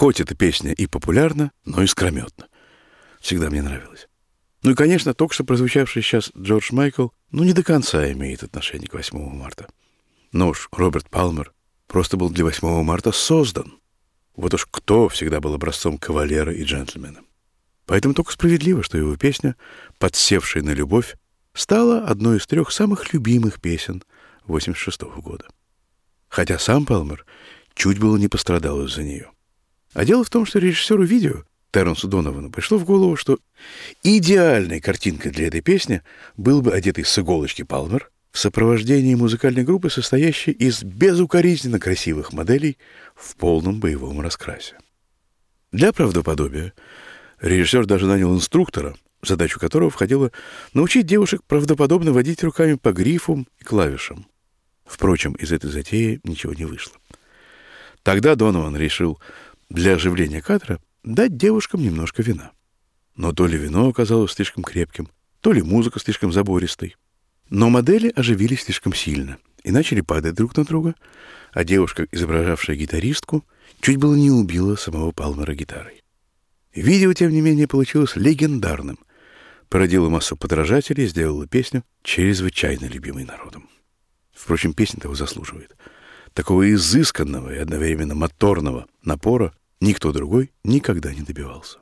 Хоть эта песня и популярна, но искрометна. Всегда мне нравилось. Ну и, конечно, только что прозвучавший сейчас Джордж Майкл, не до конца имеет отношение к 8 марта. Но уж Роберт Палмер просто был для 8 марта создан. Вот уж кто всегда был образцом кавалера и джентльмена. Поэтому только справедливо, что его песня, подсевшая на любовь, стала одной из 3 самых любимых песен 1986 года. Хотя сам Палмер чуть было не пострадал из-за нее. А дело в том, что режиссеру видео Терренсу Доновану пришло в голову, что идеальной картинкой для этой песни был бы одетый с иголочки Палмер в сопровождении музыкальной группы, состоящей из безукоризненно красивых моделей в полном боевом раскрасе. Для правдоподобия режиссер даже нанял инструктора, задачу которого входило научить девушек правдоподобно водить руками по грифам и клавишам. Впрочем, из этой затеи ничего не вышло. Тогда Донован решил для оживления кадра дать девушкам немножко вина. Но то ли вино оказалось слишком крепким, то ли музыка слишком забористой. Но модели оживились слишком сильно и начали падать друг на друга, а девушка, изображавшая гитаристку, чуть было не убила самого Палмера гитарой. Видео, тем не менее, получилось легендарным, породило массу подражателей и сделало песню чрезвычайно любимой народом. Впрочем, песня того заслуживает. Такого изысканного и одновременно моторного напора никто другой никогда не добивался.